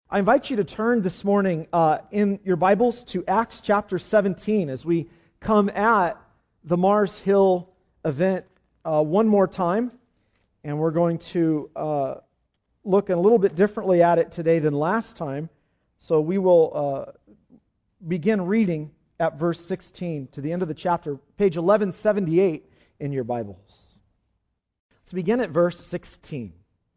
I invite you to turn this morning in your Bibles to Acts chapter 17 as we come at the Mars Hill event one more time. And we're going to look a little bit differently at it today than last time. So we will begin reading at verse 16 to the end of the chapter, page 1178 in your Bibles. Let's begin at verse 16.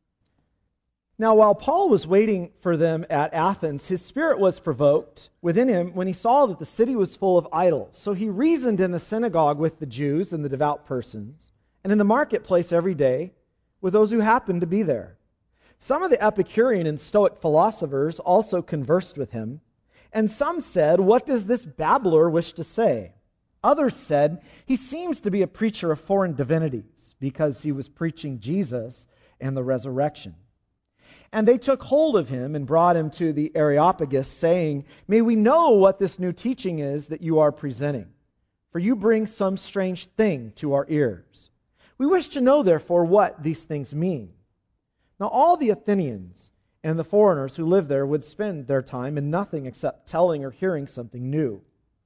Now, while Paul was waiting for them at Athens, his spirit was provoked within him when he saw that the city was full of idols. So he reasoned in the synagogue with the Jews and the devout persons, and in the marketplace every day with those who happened to be there. Some of the Epicurean and Stoic philosophers also conversed with him, and some said, "What does this babbler wish to say?" Others said, "He seems to be a preacher of foreign divinities, because he was preaching Jesus and the resurrection." And they took hold of him and brought him to the Areopagus, saying, "May we know what this new teaching is that you are presenting? For you bring some strange thing to our ears. We wish to know, therefore, what these things mean." Now all the Athenians and the foreigners who lived there would spend their time in nothing except telling or hearing something new.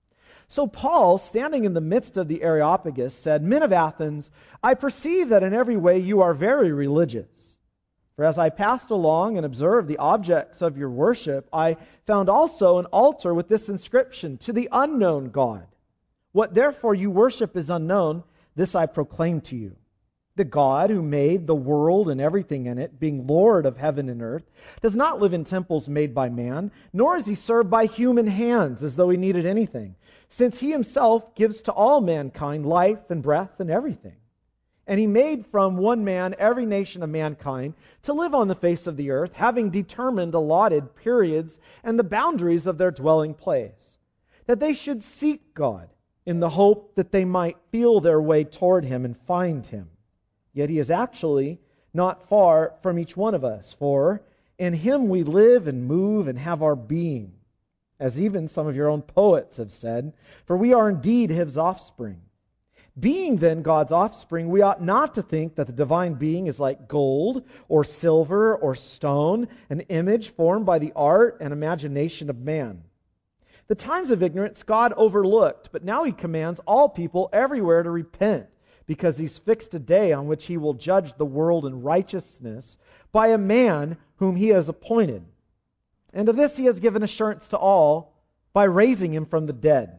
So Paul, standing in the midst of the Areopagus, said, "Men of Athens, I perceive that in every way you are very religious. For as I passed along and observed the objects of your worship, I found also an altar with this inscription, 'To the unknown God.' What therefore you worship is unknown, this I proclaim to you. The God who made the world and everything in it, being Lord of heaven and earth, does not live in temples made by man, nor is he served by human hands as though he needed anything, since he himself gives to all mankind life and breath and everything. And he made from one man every nation of mankind to live on the face of the earth, having determined allotted periods and the boundaries of their dwelling place, that they should seek God in the hope that they might feel their way toward him and find him. Yet he is actually not far from each one of us, for in him we live and move and have our being, as even some of your own poets have said, for we are indeed his offspring. Being then God's offspring, we ought not to think that the divine being is like gold or silver or stone, an image formed by the art and imagination of man. The times of ignorance God overlooked, but now he commands all people everywhere to repent, because he's fixed a day on which he will judge the world in righteousness by a man whom he has appointed. And of this he has given assurance to all by raising him from the dead."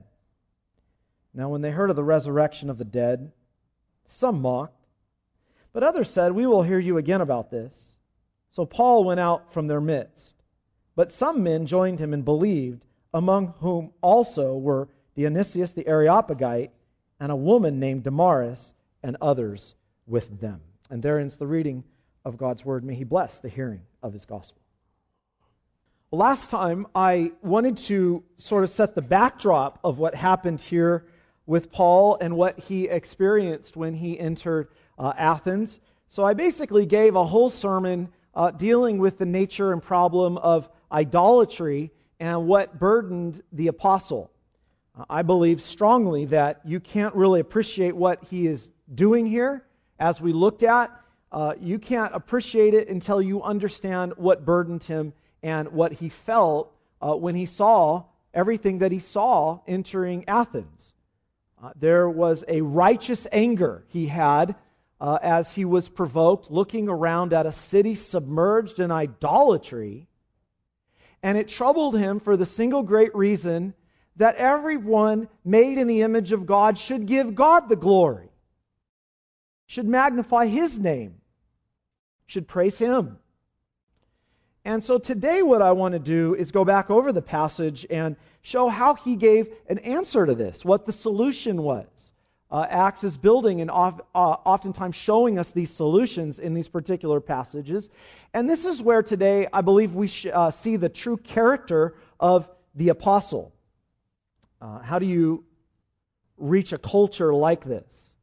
Now when they heard of the resurrection of the dead, some mocked, but others said, "We will hear you again about this." So Paul went out from their midst. But some men joined him and believed, among whom also were Dionysius the Areopagite, and a woman named Damaris, and others with them. And there ends the reading of God's word. May he bless the hearing of his gospel. Last time I wanted to sort of set the backdrop of what happened here with Paul and what he experienced when he entered Athens. So I basically gave a whole sermon dealing with the nature and problem of idolatry and what burdened the apostle. I believe strongly that you can't really appreciate what he is doing here, as we looked at. You can't appreciate it until you understand what burdened him and what he felt when he saw everything that he saw entering Athens. There was a righteous anger he had as he was provoked, looking around at a city submerged in idolatry. And it troubled him for the single great reason that everyone made in the image of God should give God the glory, should magnify his name, should praise him. And so today what I want to do is go back over the passage and show how he gave an answer to this, what the solution was. Acts is building and oftentimes showing us these solutions in these particular passages. And this is where today I believe we see the true character of the apostle. How do you reach a culture like this?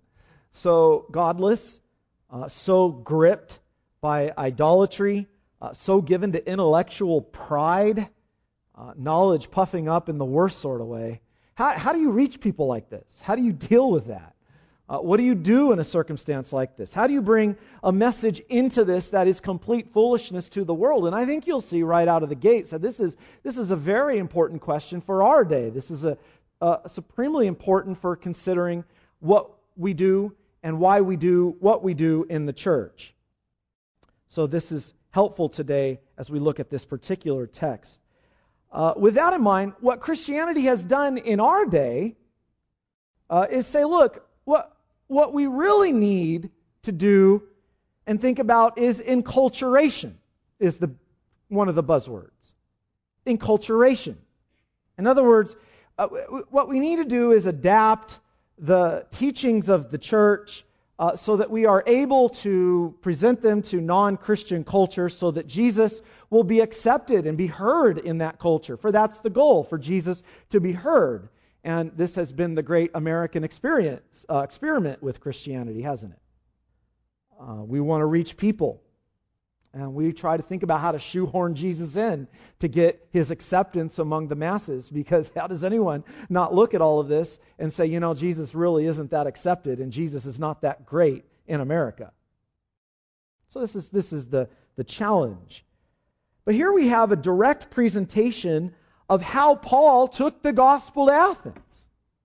So godless, so gripped by idolatry, so given to intellectual pride, knowledge puffing up in the worst sort of way. How do you reach people like this? How do you deal with that? What do you do in a circumstance like this? How do you bring a message into this that is complete foolishness to the world? And I think you'll see right out of the gates that this is a very important question for our day. This is a supremely important for considering what we do and why we do what we do in the church. So this is helpful today as we look at this particular text. With that in mind, what Christianity has done in our day is say, look, what we really need to do and think about is enculturation, is one of the buzzwords. Enculturation. In other words, what we need to do is adapt the teachings of the church so that we are able to present them to non-Christian culture so that Jesus will be accepted and be heard in that culture. For that's the goal, for Jesus to be heard. And this has been the great American experiment with Christianity, hasn't it? We want to reach people. And we try to think about how to shoehorn Jesus in to get his acceptance among the masses. Because how does anyone not look at all of this and say, Jesus really isn't that accepted and Jesus is not that great in America? So this is the challenge. But here we have a direct presentation of how Paul took the gospel to Athens.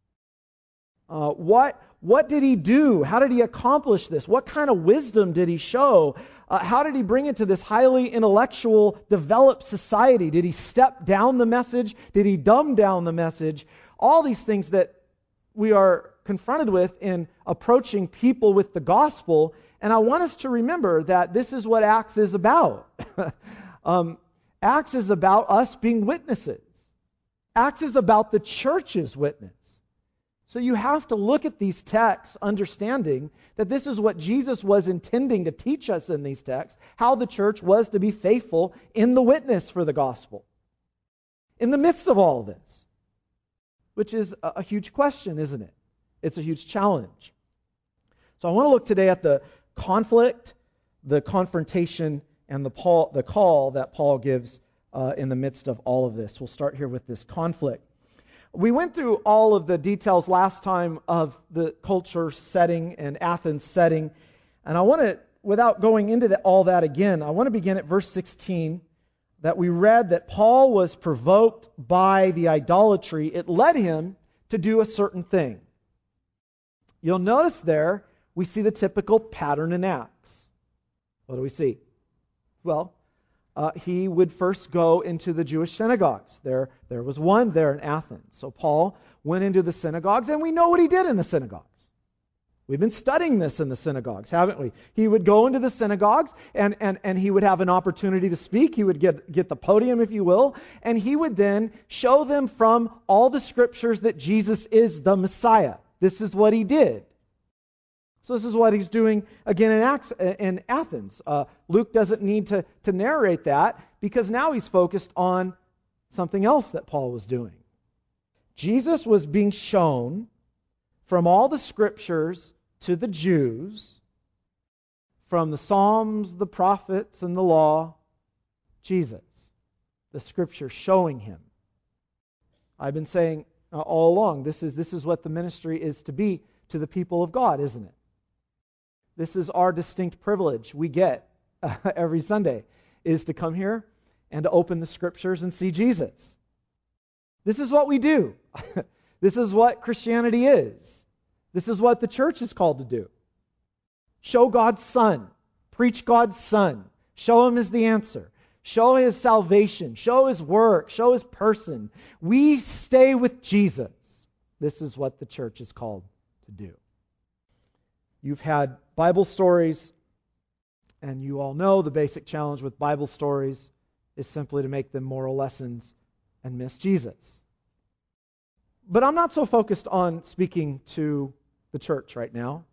What did he do? How did he accomplish this? What kind of wisdom did he show? How did he bring it to this highly intellectual, developed society? Did he step down the message? Did he dumb down the message? All these things that we are confronted with in approaching people with the gospel. And I want us to remember that this is what Acts is about. Acts is about us being witnesses. Acts is about the church's witness. So you have to look at these texts understanding that this is what Jesus was intending to teach us in these texts, how the church was to be faithful in the witness for the gospel. In the midst of all of this, which is a huge question, isn't it? It's a huge challenge. So I want to look today at the conflict, the confrontation, and the call that Paul gives in the midst of all of this. We'll start here with this conflict. We went through all of the details last time of the culture setting and Athens setting. And I want to, without going into all that again, I want to begin at verse 16 that we read that Paul was provoked by the idolatry. It led him to do a certain thing. You'll notice there we see the typical pattern in Acts. What do we see? Well, he would first go into the Jewish synagogues. There was one there in Athens. So Paul went into the synagogues, and we know what he did in the synagogues. We've been studying this in the synagogues, haven't we? He would go into the synagogues, and he would have an opportunity to speak. He would get the podium, if you will, and he would then show them from all the scriptures that Jesus is the Messiah. This is what he did. So this is what he's doing again in Athens. Luke doesn't need to narrate that because now he's focused on something else that Paul was doing. Jesus was being shown from all the scriptures to the Jews, from the Psalms, the prophets, and the law, Jesus, the scripture showing him. I've been saying all along, this is what the ministry is to be to the people of God, isn't it? This is our distinct privilege we get every Sunday, is to come here and to open the scriptures and see Jesus. This is what we do. This is what Christianity is. This is what the church is called to do. Show God's Son. Preach God's Son. Show Him as the answer. Show His salvation. Show His work. Show His person. We stay with Jesus. This is what the church is called to do. You've had Bible stories, and you all know the basic challenge with Bible stories is simply to make them moral lessons and miss Jesus. But I'm not so focused on speaking to the church right now.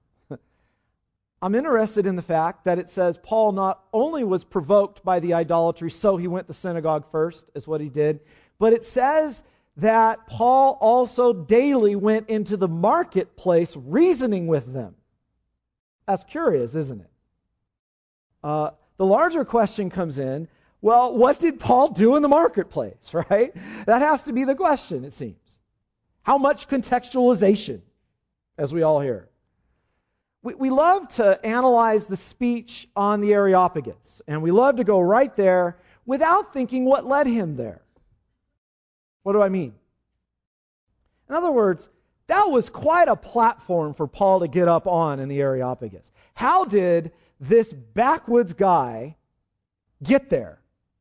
I'm interested in the fact that it says Paul not only was provoked by the idolatry, so he went to synagogue first, is what he did, but it says that Paul also daily went into the marketplace reasoning with them. That's curious, isn't it? The larger question comes in, well, what did Paul do in the marketplace, right? That has to be the question, it seems. How much contextualization, as we all hear? We love to analyze the speech on the Areopagus, and we love to go right there without thinking what led him there. What do I mean? In other words, that was quite a platform for Paul to get up on in the Areopagus. How did this backwoods guy get there?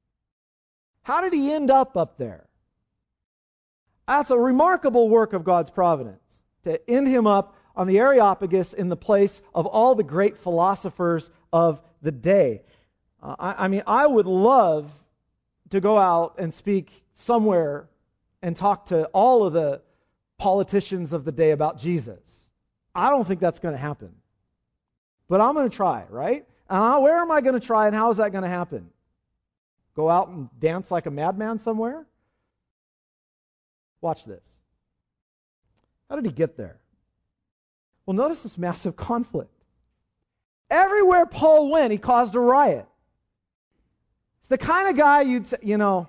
How did he end up there? That's a remarkable work of God's providence, to end him up on the Areopagus in the place of all the great philosophers of the day. I would love to go out and speak somewhere and talk to all of the politicians of the day about Jesus. I don't think that's going to happen. But I'm going to try, right? Where am I going to try, and how is that going to happen? Go out and dance like a madman somewhere? Watch this. How did he get there? Well, notice this massive conflict. Everywhere Paul went, he caused a riot. It's the kind of guy you'd say,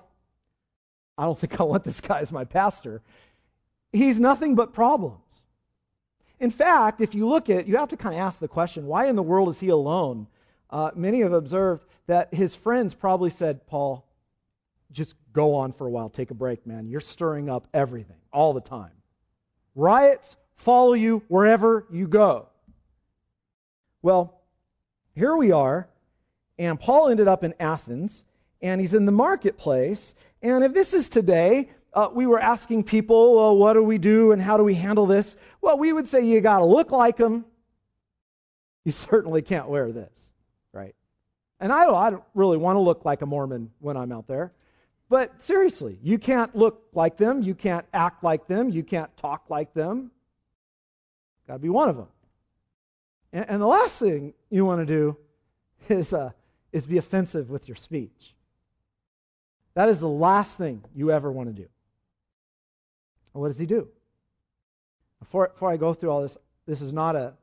I don't think I want this guy as my pastor. He's nothing but problems. In fact, if you look at, you have to kind of ask the question, why in the world is he alone? Many have observed that his friends probably said, Paul, just go on for a while, take a break, man. You're stirring up everything, all the time. Riots follow you wherever you go. Well, here we are, and Paul ended up in Athens, and he's in the marketplace, and if this is today, we were asking people, well, what do we do and how do we handle this? Well, we would say you got to look like them. You certainly can't wear this, right? And I don't really want to look like a Mormon when I'm out there. But seriously, you can't look like them. You can't act like them. You can't talk like them. Got to be one of them. And the last thing you want to do is be offensive with your speech. That is the last thing you ever want to do. What does he do? Before I go through all this, this is not a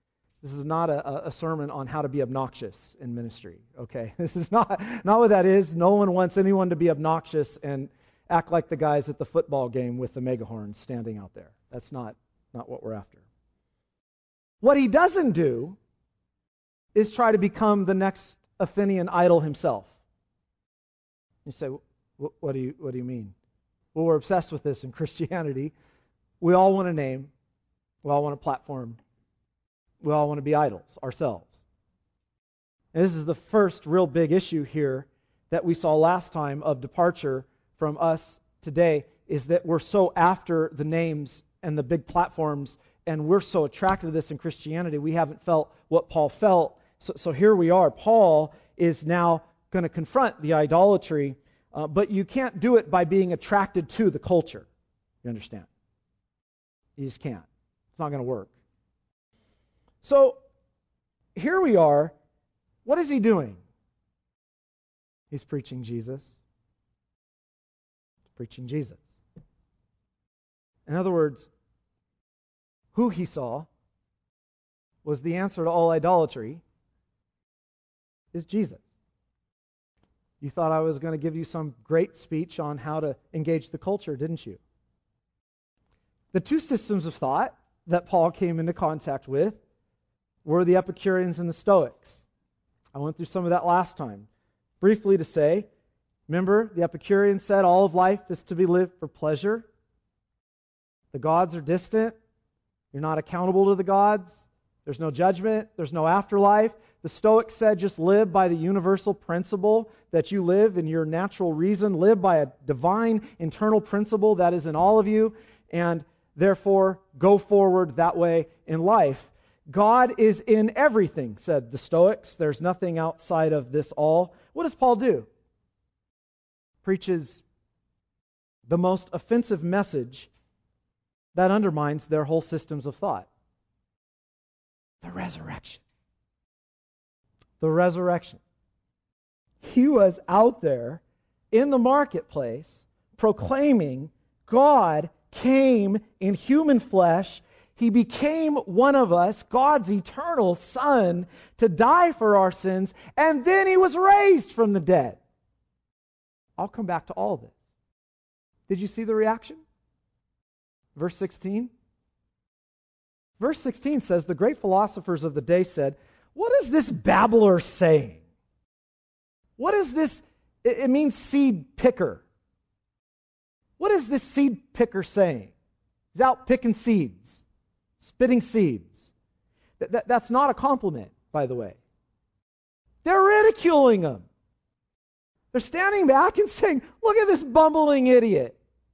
sermon on how to be obnoxious in ministry. Okay, this is not what that is. No one wants anyone to be obnoxious and act like the guys at the football game with the megahorns standing out there. That's not what we're after. What he doesn't do is try to become the next Athenian idol himself. You say, what do you mean? Well, we're obsessed with this in Christianity. We all want a name. We all want a platform. We all want to be idols ourselves. And this is the first real big issue here that we saw last time of departure from us today, is that we're so after the names and the big platforms, and we're so attracted to this in Christianity, we haven't felt what Paul felt. So here we are. Paul is now going to confront the idolatry, but you can't do it by being attracted to the culture. You understand? You just can't. It's not going to work. So here we are. What is he doing? He's preaching Jesus. He's preaching Jesus. In other words, who he saw was the answer to all idolatry is Jesus. You thought I was going to give you some great speech on how to engage the culture, didn't you? The two systems of thought that Paul came into contact with were the Epicureans and the Stoics. I went through some of that last time. Briefly to say, remember, the Epicureans said all of life is to be lived for pleasure. The gods are distant. You're not accountable to the gods. There's no judgment. There's no afterlife. The Stoics said just live by the universal principle that you live in your natural reason. Live by a divine internal principle that is in all of you, and therefore go forward that way in life. God is in everything, said the Stoics. There's nothing outside of this all. What does Paul do? Preaches the most offensive message that undermines their whole systems of thought. The resurrection. The resurrection. He was out there in the marketplace proclaiming God came in human flesh. He became one of us, God's eternal Son, to die for our sins, and then he was raised from the dead. I'll come back to all this. Did you see the reaction? Verse 16. Verse 16 says, the great philosophers of the day said, what is this babbler saying? What is this? It means seed picker. What is this seed picker saying? He's out picking seeds, spitting seeds. That's not a compliment, by the way. They're ridiculing him. They're standing back and saying, look at this bumbling idiot.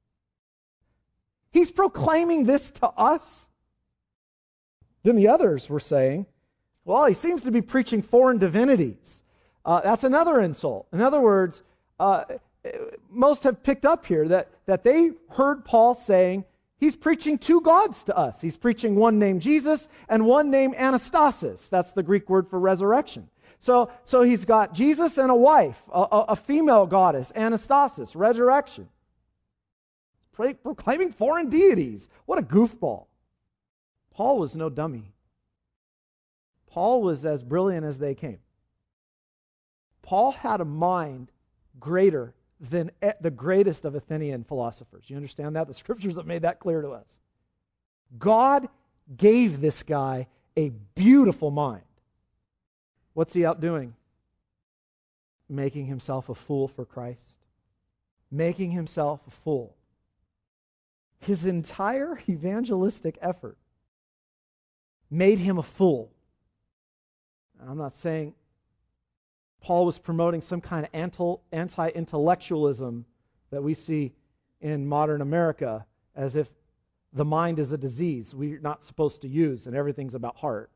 He's proclaiming this to us. Then the others were saying, well, he seems to be preaching foreign divinities. That's another insult. In other words, most have picked up here that they heard Paul saying he's preaching two gods to us. He's preaching one named Jesus and one named Anastasis. That's the Greek word for resurrection. So he's got Jesus and a wife, a female goddess, Anastasis, resurrection. Proclaiming foreign deities. What a goofball. Paul was no dummy. Paul was as brilliant as they came. Paul had a mind greater than the greatest of Athenian philosophers. You understand that? The scriptures have made that clear to us. God gave this guy a beautiful mind. What's he out doing? Making himself a fool for Christ. Making himself a fool. His entire evangelistic effort made him a fool. I'm not saying Paul was promoting some kind of anti-intellectualism that we see in modern America, as if the mind is a disease we're not supposed to use and everything's about heart.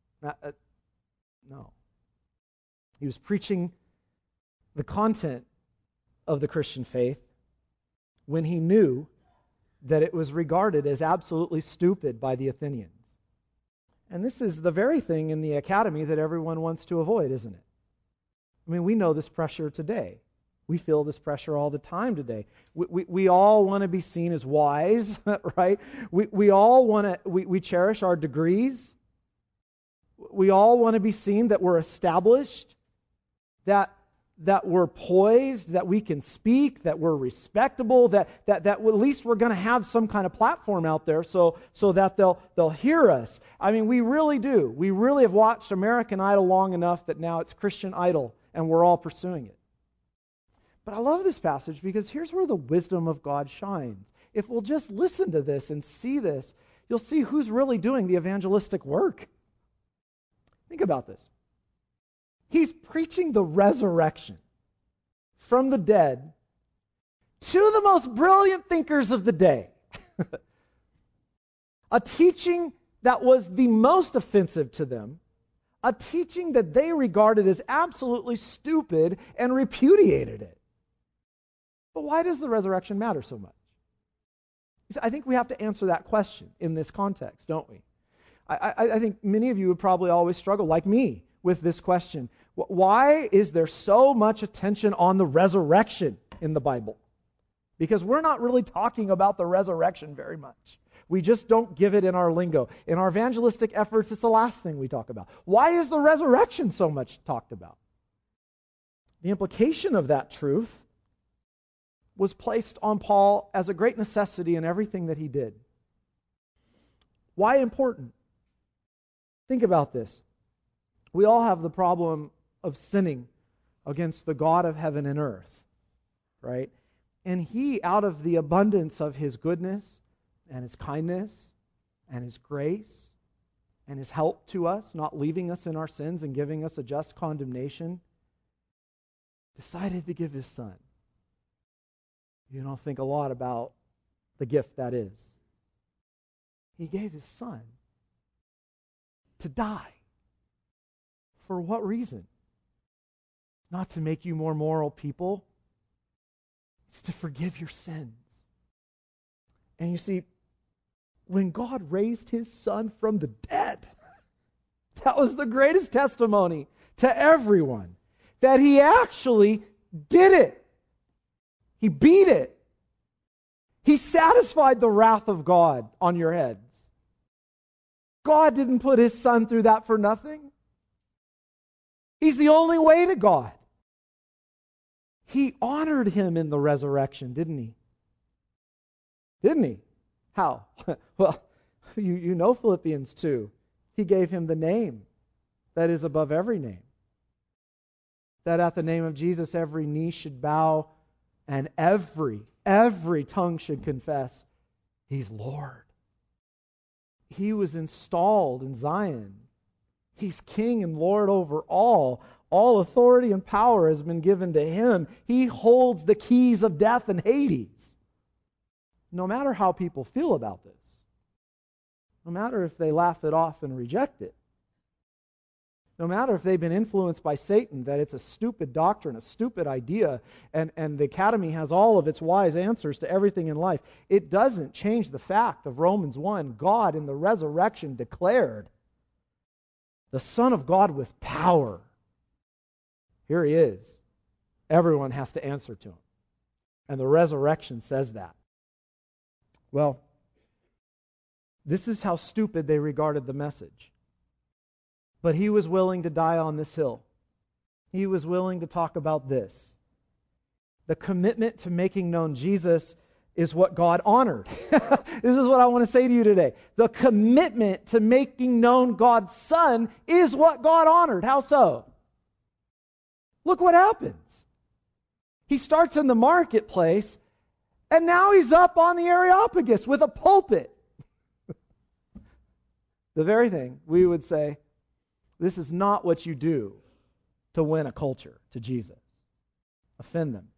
No. He was preaching the content of the Christian faith when he knew that it was regarded as absolutely stupid by the Athenians. And this is the very thing in the academy that everyone wants to avoid, isn't it? I mean, we know this pressure today. We feel this pressure all the time today. We all want to be seen as wise, right? We all want to, we cherish our degrees. We all want to be seen that we're established, that we're poised, that we can speak, that we're respectable, that at least we're going to have some kind of platform out there so that they'll hear us. I mean, we really do. We really have watched American Idol long enough that now it's Christian Idol, and we're all pursuing it. But I love this passage because here's where the wisdom of God shines. If we'll just listen to this and see this, you'll see who's really doing the evangelistic work. Think about this. He's preaching the resurrection from the dead to the most brilliant thinkers of the day. A teaching that was the most offensive to them, a teaching that they regarded as absolutely stupid and repudiated it. But why does the resurrection matter so much? I think we have to answer that question in this context, don't we? I think many of you would probably always struggle, like me, with this question. Why is there so much attention on the resurrection in the Bible? Because we're not really talking about the resurrection very much. We just don't give it in our lingo. In our evangelistic efforts, it's the last thing we talk about. Why is the resurrection so much talked about? The implication of that truth was placed on Paul as a great necessity in everything that he did. Why important? Think about this. We all have the problem of sinning against the God of heaven and earth, right? And he, out of the abundance of his goodness and his kindness and his grace and his help to us, not leaving us in our sins and giving us a just condemnation, decided to give his son. You don't think a lot about the gift that is. He gave his son to die. For what reason? Not to make you more moral people. It's to forgive your sins. And you see, when God raised his son from the dead, that was the greatest testimony to everyone that he actually did it. He beat it. He satisfied the wrath of God on your heads. God didn't put his son through that for nothing. He's the only way to God. He honored him in the resurrection, didn't he? Didn't he? How? Well, You know Philippians 2. He gave him the name that is above every name. That at the name of Jesus every knee should bow and every tongue should confess He's Lord. He was installed in Zion. He's King and Lord over all. All authority and power has been given to Him. He holds the keys of death and Hades. No matter how people feel about this, no matter if they laugh it off and reject it, no matter if they've been influenced by Satan, that it's a stupid doctrine, a stupid idea, and the academy has all of its wise answers to everything in life, it doesn't change the fact of Romans 1. God in the resurrection declared the Son of God with power. Here He is. Everyone has to answer to Him. And the resurrection says that. Well, this is how stupid they regarded the message. But He was willing to die on this hill. He was willing to talk about this. The commitment to making known Jesus is what God honored. This is what I want to say to you today. The commitment to making known God's Son is what God honored. How so? Look what happens. He starts in the marketplace, and now He's up on the Areopagus with a pulpit. The very thing we would say, this is not what you do to win a culture to Jesus. Offend them.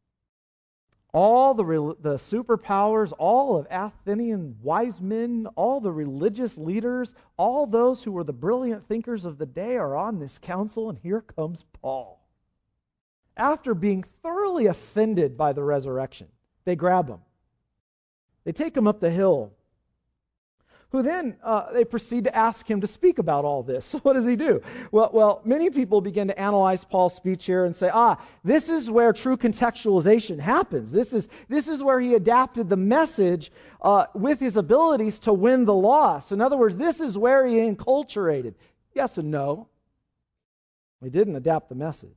All the superpowers, all of Athenian wise men, all the religious leaders, all those who were the brilliant thinkers of the day are on this council, and here comes Paul. After being thoroughly offended by the resurrection, they grab him. They take him up the hill, who then they proceed to ask him to speak about all this. So what does he do? Well, many people begin to analyze Paul's speech here and say, this is where true contextualization happens. This is where he adapted the message with his abilities to win the loss. In other words, this is where he enculturated. Yes and no. He didn't adapt the message.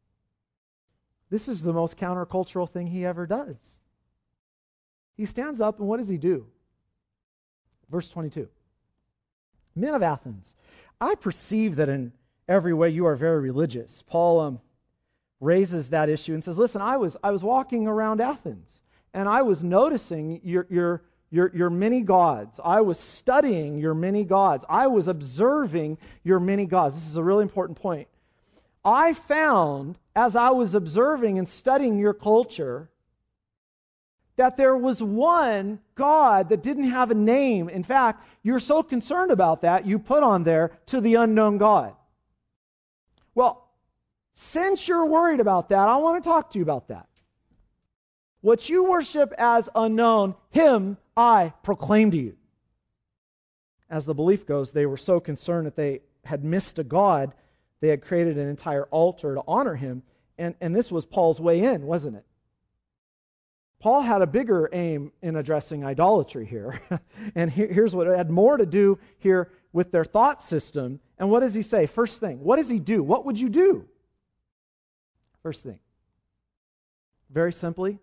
This is the most countercultural thing he ever does. He stands up, and what does he do? Verse 22. Men of Athens, I perceive that in every way you are very religious. Paul raises that issue and says, listen, I was walking around Athens, and I was noticing your many gods. I was studying your many gods. I was observing your many gods. This is a really important point. I found, as I was observing and studying your culture, that there was one God that didn't have a name. In fact, you're so concerned about that, you put on there, to the unknown God. Well, since you're worried about that, I want to talk to you about that. What you worship as unknown, Him I proclaim to you. As the belief goes, they were so concerned that they had missed a God, they had created an entire altar to honor Him, and this was Paul's way in, wasn't it? Paul had a bigger aim in addressing idolatry here. And here's what it had more to do here with their thought system. And what does he say? First thing, what does he do? What would you do? First thing, very simply,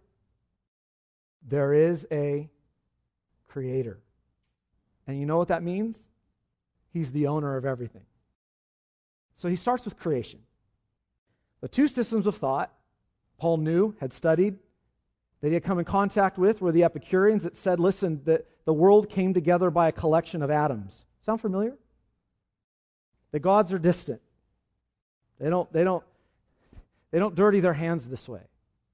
there is a creator. And you know what that means? He's the owner of everything. So he starts with creation. The two systems of thought Paul knew, had studied, that he had come in contact with were the Epicureans that said, listen, that the world came together by a collection of atoms. Sound familiar? The gods are distant. They don't dirty their hands this way.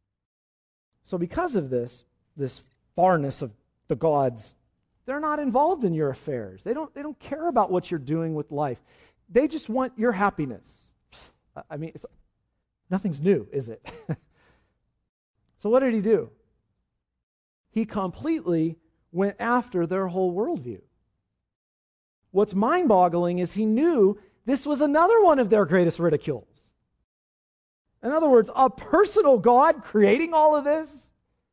So because of this farness of the gods, they're not involved in your affairs. They don't care about what you're doing with life. They just want your happiness. I mean, nothing's new, is it? So what did he do? He completely went after their whole worldview. What's mind-boggling is he knew this was another one of their greatest ridicules. In other words, a personal God creating all of this.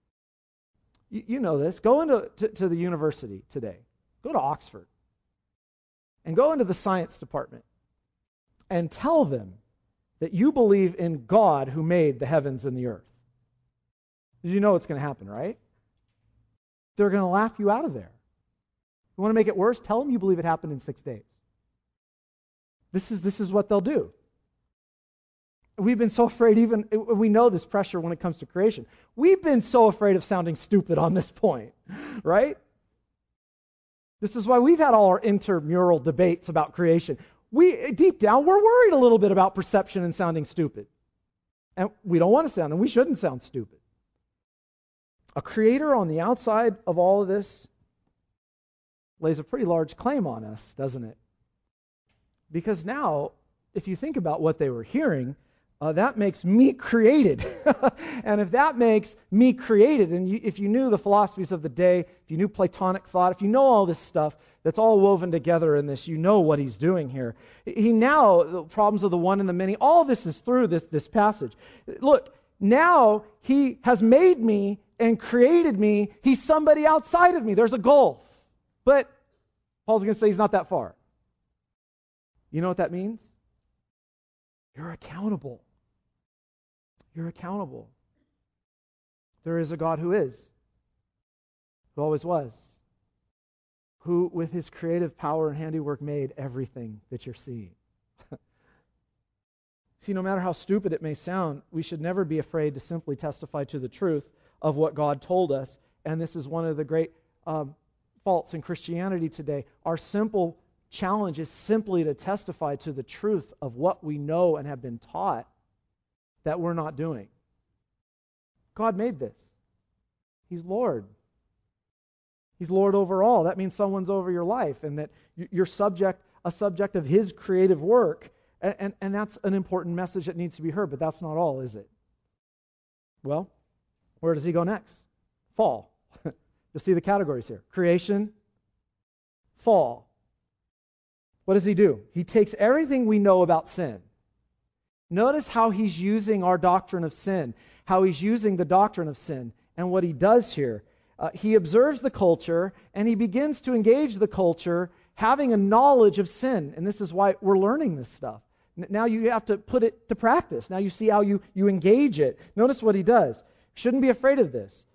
You know this. Go into the university today. Go to Oxford. And go into the science department. And tell them that you believe in God who made the heavens and the earth. You know what's going to happen, right? They're going to laugh you out of there. You want to make it worse? Tell them you believe it happened in 6 days. This is what they'll do. We've been so afraid, we know this pressure when it comes to creation. We've been so afraid of sounding stupid on this point, right? This is why we've had all our intramural debates about creation. Deep down, we're worried a little bit about perception and sounding stupid. And we don't want to sound, and we shouldn't sound stupid. A creator on the outside of all of this lays a pretty large claim on us, doesn't it? Because now, if you think about what they were hearing, that makes me created. And if that makes me created, and if you knew the philosophies of the day, if you knew Platonic thought, if you know all this stuff that's all woven together in this, you know what he's doing here. The problems of the one and the many, all this is through this passage. Look, now he has made me and created me. He's somebody outside of me. There's a gulf. But Paul's going to say he's not that far. You know what that means? You're accountable. You're accountable. There is a God who is, who always was, who with his creative power and handiwork made everything that you're seeing. See, no matter how stupid it may sound, we should never be afraid to simply testify to the truth of what God told us. And this is one of the great faults in Christianity today. Our simple challenge is simply to testify to the truth of what we know and have been taught that we're not doing. God made this. He's Lord. He's Lord over all. That means someone's over your life and that you're a subject of his creative work. And that's an important message that needs to be heard, but that's not all, is it? Well, where does he go next? Fall. You'll see the categories here. Creation, fall. What does he do? He takes everything we know about sin. Notice how he's using our doctrine of sin, how he's using the doctrine of sin, and what he does here. He observes the culture, and he begins to engage the culture having a knowledge of sin. And this is why we're learning this stuff. Now you have to put it to practice. Now you see how you engage it. Notice what he does. Shouldn't be afraid of this.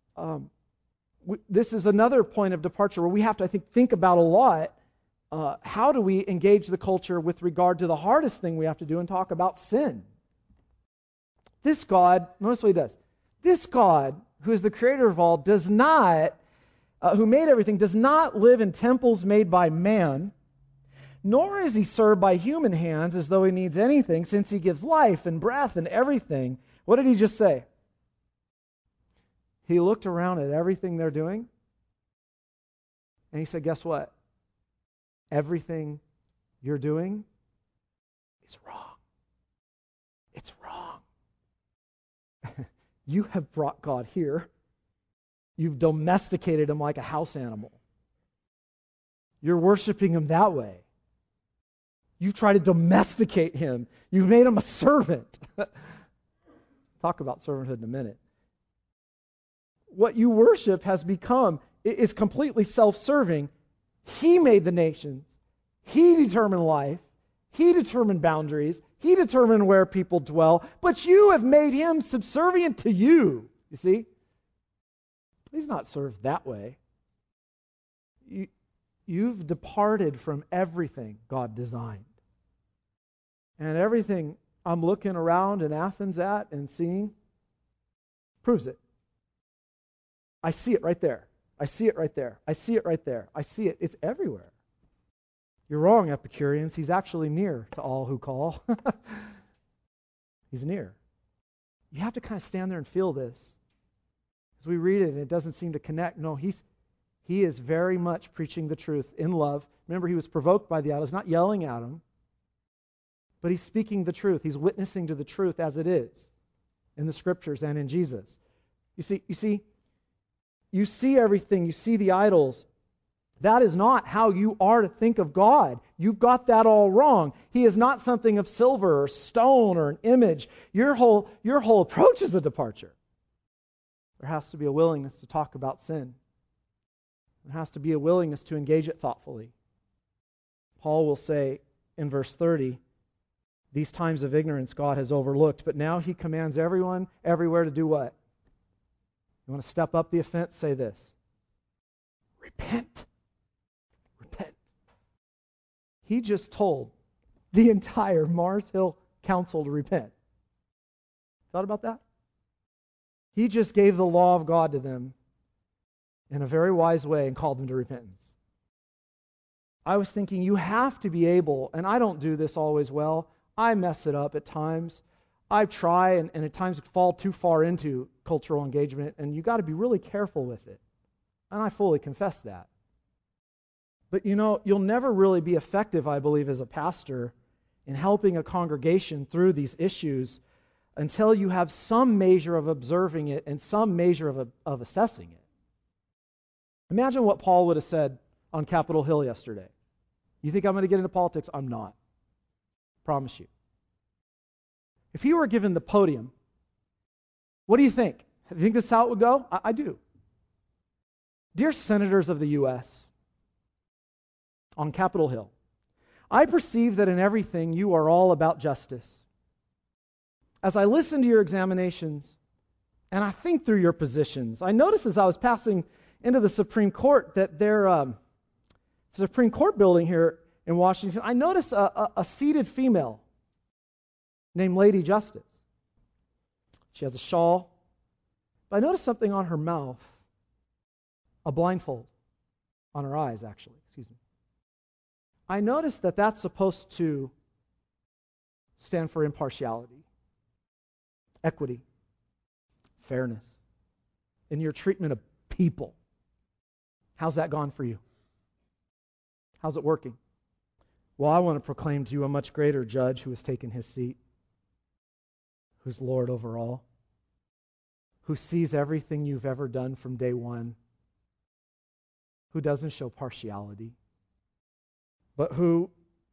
This is another point of departure where we have to, think about a lot. How do we engage the culture with regard to the hardest thing we have to do and talk about sin? This God, notice what he does. This God, who is the creator of all, does not, who made everything, does not live in temples made by man, nor is he served by human hands as though he needs anything, since he gives life and breath and everything. What did he just say? He looked around at everything they're doing, and he said, guess what? Everything you're doing is wrong. It's wrong. You have brought God here. You've domesticated him like a house animal. You're worshiping him that way. You've tried to domesticate him. You've made him a servant. Talk about servanthood in a minute. What you worship is completely self-serving. He made the nations. He determined life. He determined boundaries. He determined where people dwell. But you have made him subservient to you. You see? He's not served that way. You've departed from everything God designed. And everything I'm looking around in Athens at and seeing proves it. I see it right there. I see it right there. I see it right there. I see it. It's everywhere. You're wrong, Epicureans. He's actually near to all who call. He's near. You have to kind of stand there and feel this. As we read it, and it doesn't seem to connect. No, he is very much preaching the truth in love. Remember, he was provoked by the idols, not yelling at them, but he's speaking the truth. He's witnessing to the truth as it is in the Scriptures and in Jesus. You see everything. You see the idols. That is not how you are to think of God. You've got that all wrong. He is not something of silver or stone or an image. Your whole approach is a departure. There has to be a willingness to talk about sin. There has to be a willingness to engage it thoughtfully. Paul will say in verse 30, these times of ignorance God has overlooked, but now he commands everyone, everywhere to do what? You want to step up the offense? Say this. Repent. He just told the entire Mars Hill Council to repent. Thought about that? He just gave the law of God to them in a very wise way and called them to repentance. I was thinking, you have to be able, and I don't do this always well. I mess it up at times. I try and at times fall too far into cultural engagement, and you got to be really careful with it. And I fully confess that. But you'll never really be effective, I believe, as a pastor in helping a congregation through these issues until you have some measure of observing it and some measure of assessing it. Imagine what Paul would have said on Capitol Hill yesterday. You think I'm going to get into politics? I'm not. Promise you. If he were given the podium, what do you think? Do you think this is how it would go? I do. Dear senators of the U.S., on Capitol Hill, I perceive that in everything you are all about justice. As I listen to your examinations and I think through your positions, I noticed as I was passing into the Supreme Court that their Supreme Court building here in Washington, I noticed a seated female named Lady Justice. She has a shawl, but I noticed something on her mouth, a blindfold on her eyes, actually. Excuse me. I noticed that that's supposed to stand for impartiality, equity, fairness in your treatment of people. How's that gone for you? How's it working? Well, I want to proclaim to you a much greater judge who has taken his seat, who's Lord over all, who sees everything you've ever done from day one, who doesn't show partiality, but who,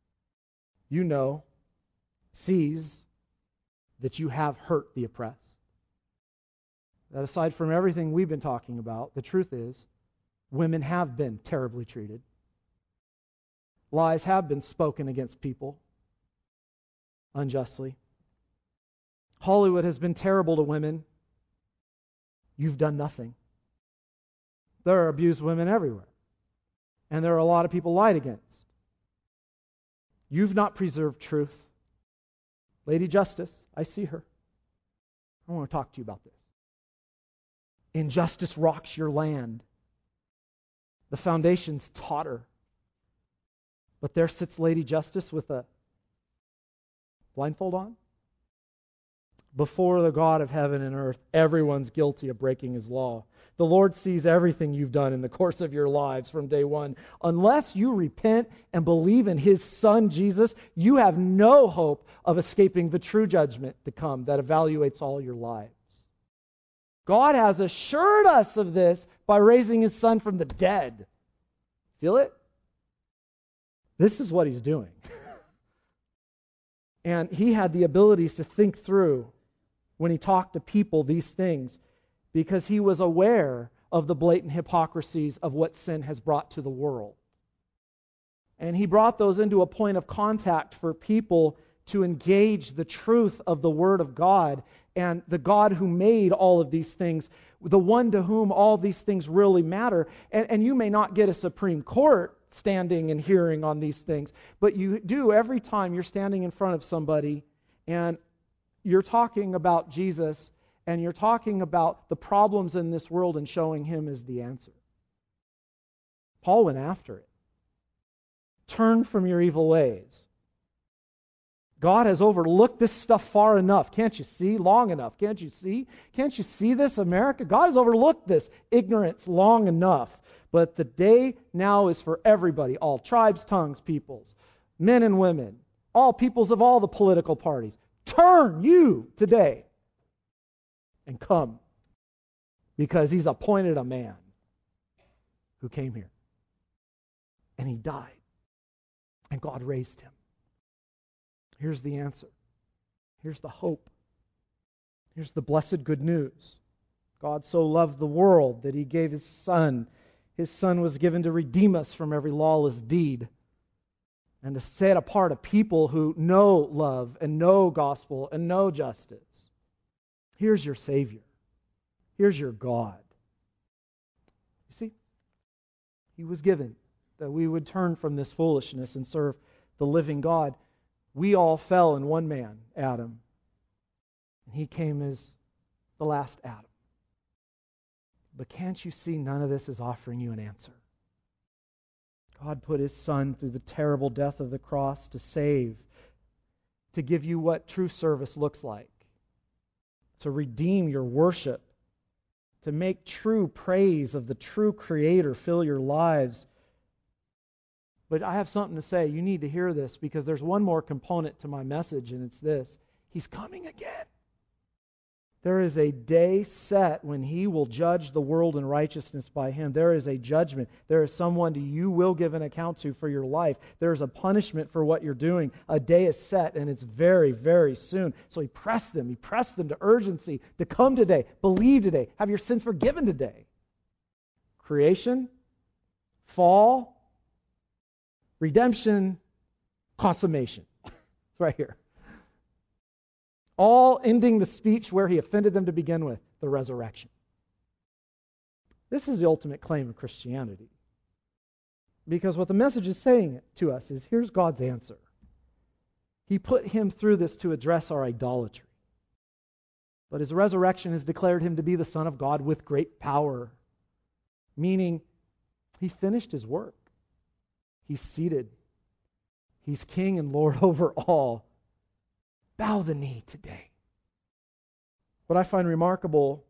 sees that you have hurt the oppressed. That aside from everything we've been talking about, the truth is, women have been terribly treated. Lies have been spoken against people unjustly. Hollywood has been terrible to women. You've done nothing. There are abused women everywhere. And there are a lot of people lied against. You've not preserved truth. Lady Justice, I see her. I want to talk to you about this. Injustice rocks your land. The foundations totter. But there sits Lady Justice with a blindfold on. Before the God of heaven and earth, everyone's guilty of breaking his law. The Lord sees everything you've done in the course of your lives from day one. Unless you repent and believe in his Son, Jesus, you have no hope of escaping the true judgment to come that evaluates all your lives. God has assured us of this by raising his Son from the dead. Feel it? This is what he's doing. And he had the abilities to think through when he talked to people these things because he was aware of the blatant hypocrisies of what sin has brought to the world. And he brought those into a point of contact for people to engage the truth of the Word of God and the God who made all of these things, the one to whom all these things really matter. And you may not get a Supreme Court standing and hearing on these things, but you do every time you're standing in front of somebody and you're talking about Jesus and you're talking about the problems in this world and showing him as the answer. Paul went after it. Turn from your evil ways. God has overlooked this stuff far enough. Can't you see? Long enough. Can't you see? Can't you see this, America? God has overlooked this ignorance long enough. But the day now is for everybody, all tribes, tongues, peoples, men and women, all peoples of all the political parties. Turn you today and come, because he's appointed a man who came here. And he died. And God raised him. Here's the answer. Here's the hope. Here's the blessed good news. God so loved the world that he gave his Son. His Son was given to redeem us from every lawless deed and to set apart a people who know love and know gospel and know justice. Here's your Savior. Here's your God. You see, he was given that we would turn from this foolishness and serve the living God. We all fell in one man, Adam. And he came as the last Adam. But can't you see none of this is offering you an answer? God put his Son through the terrible death of the cross to save, to give you what true service looks like, to redeem your worship, to make true praise of the true Creator fill your lives. But I have something to say. You need to hear this, because there's one more component to my message, and it's this. He's coming again. There is a day set when he will judge the world in righteousness by him. There is a judgment. There is someone you will give an account to for your life. There is a punishment for what you're doing. A day is set, and it's very, very soon. So he pressed them. He pressed them to urgency, to come today, believe today, have your sins forgiven today. Creation, fall, redemption, consummation. It's right here. All ending the speech where he offended them to begin with, the resurrection. This is the ultimate claim of Christianity. Because what the message is saying to us is, here's God's answer. He put him through this to address our idolatry. But his resurrection has declared him to be the Son of God with great power. Meaning, he finished his work. He's seated. He's King and Lord over all. Bow the knee today. What I find remarkable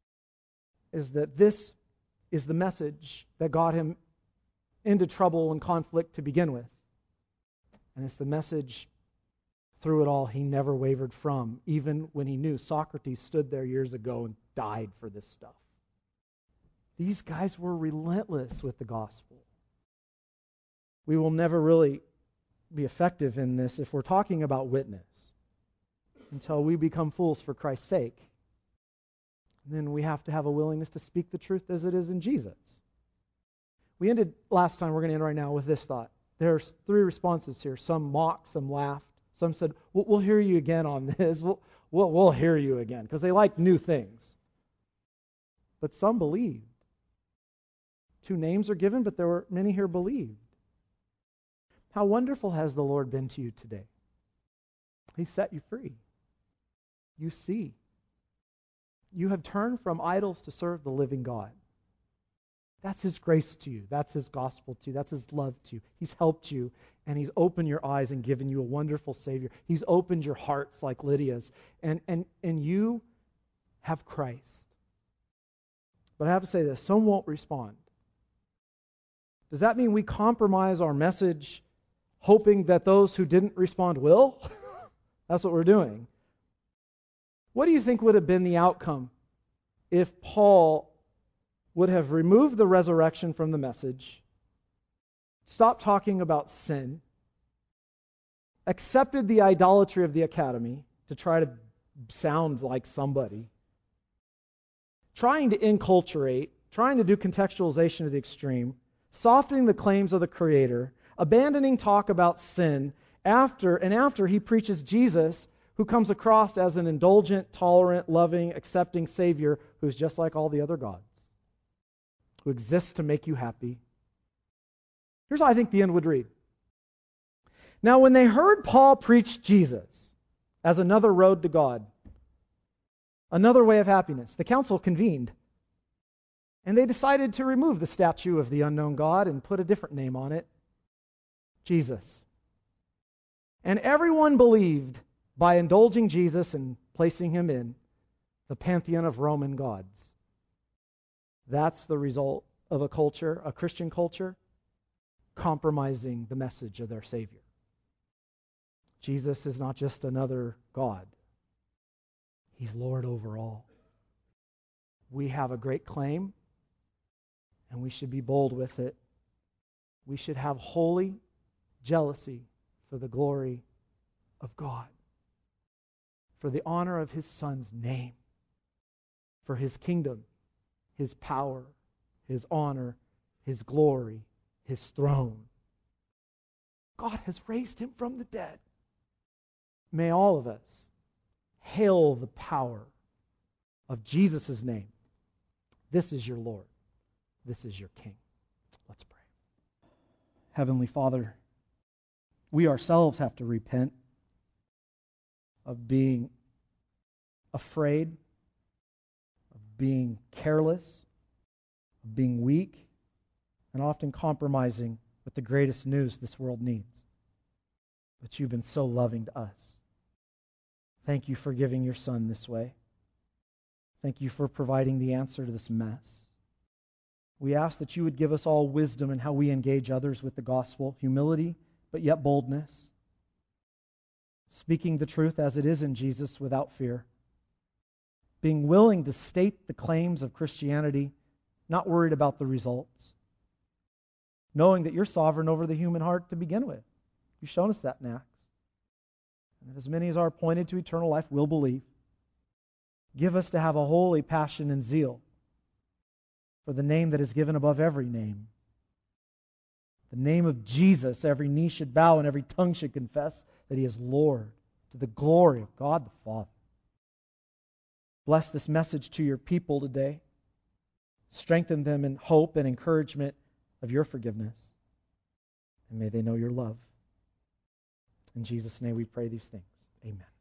is that this is the message that got him into trouble and conflict to begin with. And it's the message through it all he never wavered from, even when he knew Socrates stood there years ago and died for this stuff. These guys were relentless with the gospel. We will never really be effective in this if we're talking about witness until we become fools for Christ's sake. And then we have to have a willingness to speak the truth as it is in Jesus. We ended last time, we're going to end right now with this thought. There's three responses here. Some mocked, some laughed. Some said, we'll hear you again on this. We'll hear you again, because they like new things. But some believed. 2 names are given, but there were many here believed. How wonderful has the Lord been to you today? He set you free. You see. You have turned from idols to serve the living God. That's his grace to you. That's his gospel to you. That's his love to you. He's helped you, and he's opened your eyes and given you a wonderful Savior. He's opened your hearts like Lydia's, and you have Christ. But I have to say this, some won't respond. Does that mean we compromise our message hoping that those who didn't respond will? That's what we're doing. What do you think would have been the outcome if Paul would have removed the resurrection from the message, stopped talking about sin, accepted the idolatry of the academy to try to sound like somebody, trying to enculturate, trying to do contextualization to the extreme, softening the claims of the Creator, abandoning talk about sin, after he preaches Jesus, who comes across as an indulgent, tolerant, loving, accepting Savior who's just like all the other gods, who exists to make you happy. Here's how I think the end would read. Now, when they heard Paul preach Jesus as another road to God, another way of happiness, the council convened, and they decided to remove the statue of the unknown God and put a different name on it, Jesus. And everyone believed by indulging Jesus and placing him in the pantheon of Roman gods. That's the result of a culture, a Christian culture, compromising the message of their Savior. Jesus is not just another God. He's Lord over all. We have a great claim, and we should be bold with it. We should have holy jealousy for the glory of God, for the honor of his Son's name, for his kingdom, his power, his honor, his glory, his throne. God has raised him from the dead. May all of us hail the power of Jesus' name. This is your Lord. This is your King. Let's pray. Heavenly Father, We ourselves have to repent of being afraid, of being careless, of being weak, and often compromising with the greatest news this world needs. But you've been so loving to us. Thank you for giving your Son this way. Thank you for providing the answer to this mess. We ask that you would give us all wisdom in how we engage others with the gospel, humility, but yet boldness, speaking the truth as it is in Jesus without fear, being willing to state the claims of Christianity, not worried about the results, knowing that you're sovereign over the human heart to begin with. You've shown us that in Acts. And that as many as are appointed to eternal life will believe. Give us to have a holy passion and zeal for the name that is given above every name. The name of Jesus, every knee should bow and every tongue should confess that He is Lord, to the glory of God the Father. Bless this message to your people today. Strengthen them in hope and encouragement of your forgiveness. And may they know your love. In Jesus' name we pray these things. Amen.